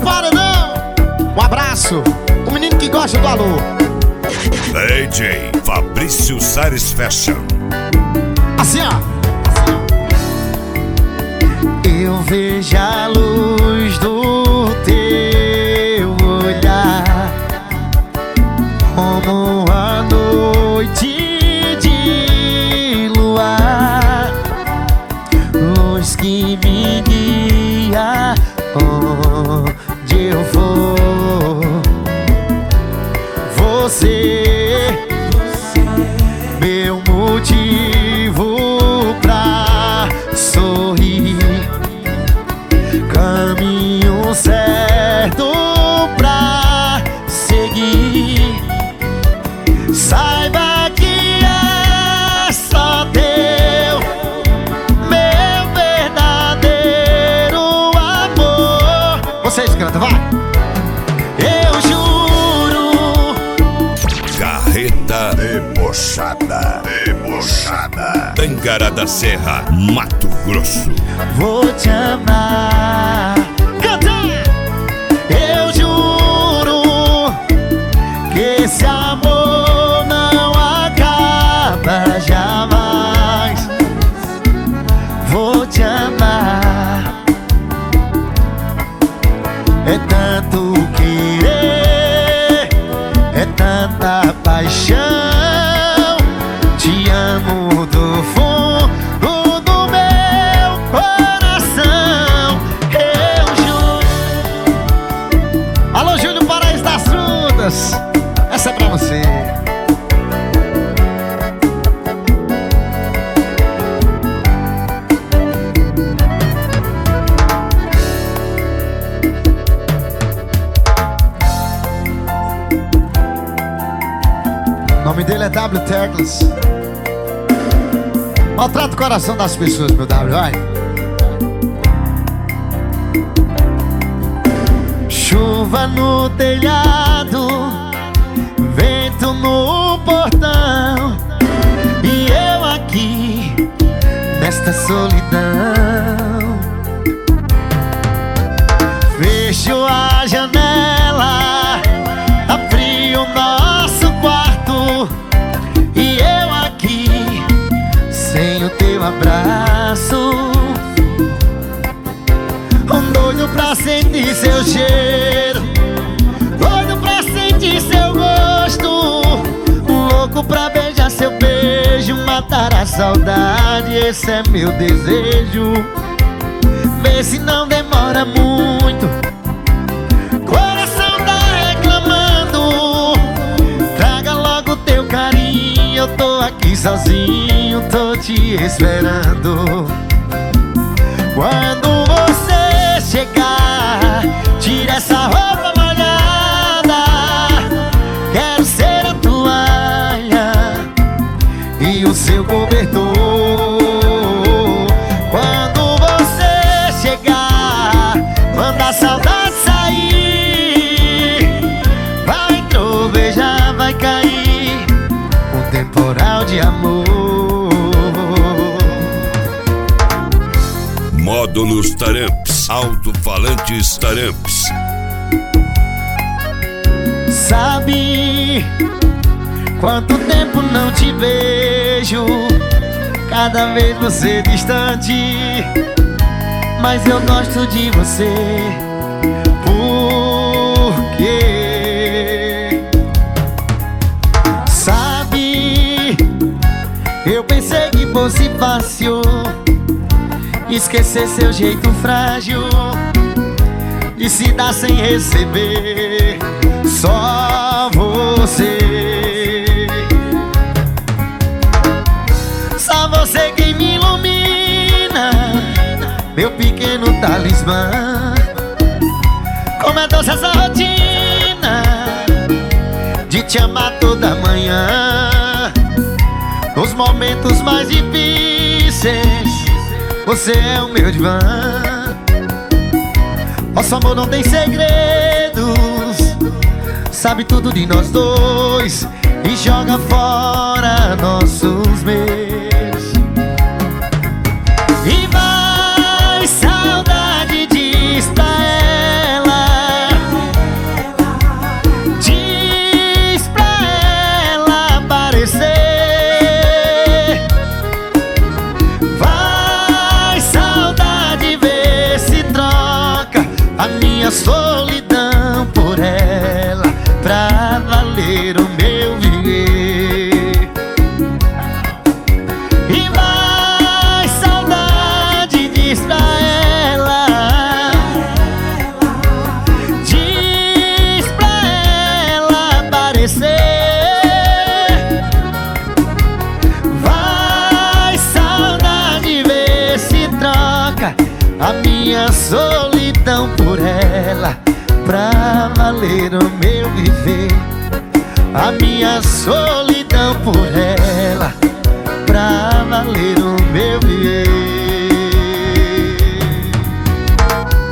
paredão. Um abraço, o menino que gosta do alô. DJ Fabrício Sares Fashion. Assim, ó. Eu vejo a luz do teu olhar como a noite de luar, luz que me guia onde eu for. Você, meu motivo pra sorrir, caminho certo pra seguir. Saiba que é só teu, meu verdadeiro amor. Vocês cantam, vai. Eu juro. Carreta Debochada. Tangará da Serra, Mato Grosso. Vou te amar. Cantar. Eu juro que esse amor não acaba jamais. Vou te amar. É tanto querer, é tanta paixão. Te amo do fundo do meu coração. Eu juro. Alô, Júnior Paraíso das Frutas. Essa é pra você. O nome dele é W Teclas. Maltrata o coração das pessoas, meu W, vai. Chuva no telhado, vento no portão, e eu aqui nesta solidão. Fecho a janela, tá frio nosso quarto, e eu aqui sem o teu abraço. Doido pra sentir seu cheiro, doido pra sentir seu gosto, louco pra beijar seu beijo, matar a saudade, esse é meu desejo. Vê se não demora muito, coração tá reclamando. Traga logo teu carinho, eu tô aqui sozinho, tô te esperando. Quando você chegar, tira essa roupa molhada, quero ser a toalha e o seu cobertor. Quando você chegar, manda a saudade sair, vai trovejar, vai cair um temporal de amor. Módulos Taramps, alto-falantes Taramps. Sabe quanto tempo não te vejo, cada vez você distante, mas eu gosto de você. Por quê? Sabe, eu pensei que fosse fácil esquecer seu jeito frágil e se dar sem receber. Só você, só você quem me ilumina, meu pequeno talismã. Como é doce essa rotina de te amar toda manhã, nos momentos mais difíceis você é o meu divã. Nosso amor não tem segredos, sabe tudo de nós dois e joga fora nossos medos. E vai, saudade, diz pra ela minha solidão por ela, pra valer o meu viver. A minha solidão por ela, pra valer